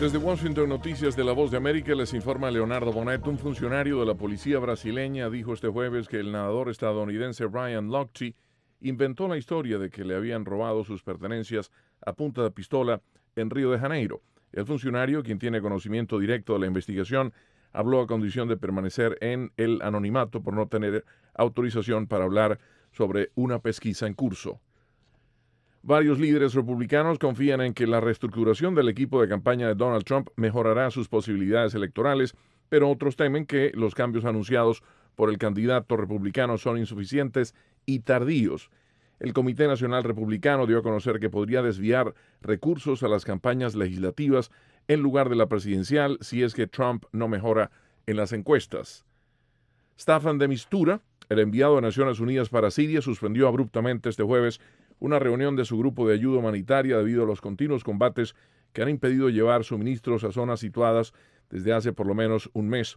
Desde Washington, Noticias de La Voz de América, les informa Leonardo Bonet. Un funcionario de la policía brasileña dijo este jueves que el nadador estadounidense Ryan Lochte inventó la historia de que le habían robado sus pertenencias a punta de pistola en Río de Janeiro. El funcionario, quien tiene conocimiento directo de la investigación, habló a condición de permanecer en el anonimato por no tener autorización para hablar sobre una pesquisa en curso. Varios líderes republicanos confían en que la reestructuración del equipo de campaña de Donald Trump mejorará sus posibilidades electorales, pero otros temen que los cambios anunciados por el candidato republicano son insuficientes y tardíos. El Comité Nacional Republicano dio a conocer que podría desviar recursos a las campañas legislativas en lugar de la presidencial si es que Trump no mejora en las encuestas. Staffan de Mistura, el enviado de Naciones Unidas para Siria, suspendió abruptamente este jueves una reunión de su grupo de ayuda humanitaria debido a los continuos combates que han impedido llevar suministros a zonas situadas desde hace por lo menos un mes,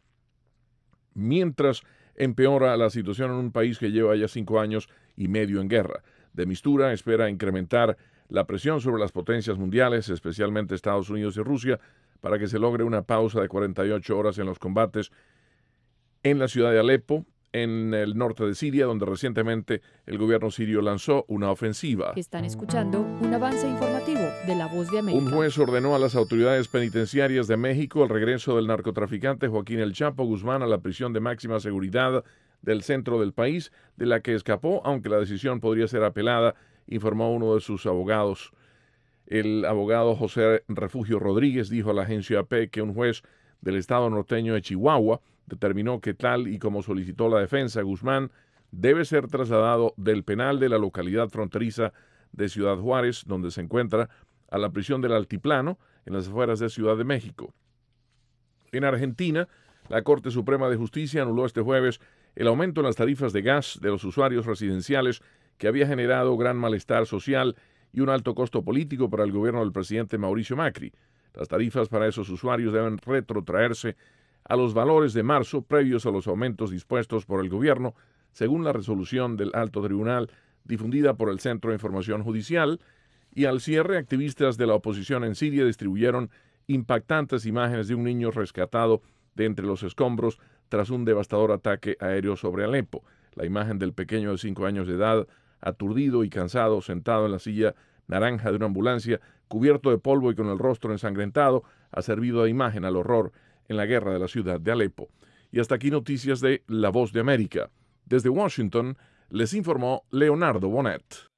mientras empeora la situación en un país que lleva ya 5 años y medio en guerra. De Mistura espera incrementar la presión sobre las potencias mundiales, especialmente Estados Unidos y Rusia, para que se logre una pausa de 48 horas en los combates en la ciudad de Alepo, en el norte de Siria, donde recientemente el gobierno sirio lanzó una ofensiva. Están escuchando un avance informativo de La Voz de América. Un juez ordenó a las autoridades penitenciarias de México el regreso del narcotraficante Joaquín El Chapo Guzmán a la prisión de máxima seguridad del centro del país, de la que escapó, aunque la decisión podría ser apelada, informó uno de sus abogados. El abogado José Refugio Rodríguez dijo a la agencia AP que un juez del estado norteño de Chihuahua determinó que, tal y como solicitó la defensa, Guzmán debe ser trasladado del penal de la localidad fronteriza de Ciudad Juárez, donde se encuentra, a la prisión del Altiplano, en las afueras de Ciudad de México. En Argentina, la Corte Suprema de Justicia anuló este jueves el aumento en las tarifas de gas de los usuarios residenciales que había generado gran malestar social y un alto costo político para el gobierno del presidente Mauricio Macri. Las tarifas para esos usuarios deben retrotraerse a los valores de marzo previos a los aumentos dispuestos por el gobierno, según la resolución del alto tribunal difundida por el Centro de Información Judicial, y al cierre, activistas de la oposición en Siria distribuyeron impactantes imágenes de un niño rescatado de entre los escombros tras un devastador ataque aéreo sobre Alepo. La imagen del pequeño de 5 años de edad, aturdido y cansado, sentado en la silla naranja de una ambulancia, cubierto de polvo y con el rostro ensangrentado, ha servido de imagen al horror en la guerra de la ciudad de Alepo. Y hasta aquí noticias de La Voz de América. Desde Washington, les informó Leonardo Bonet.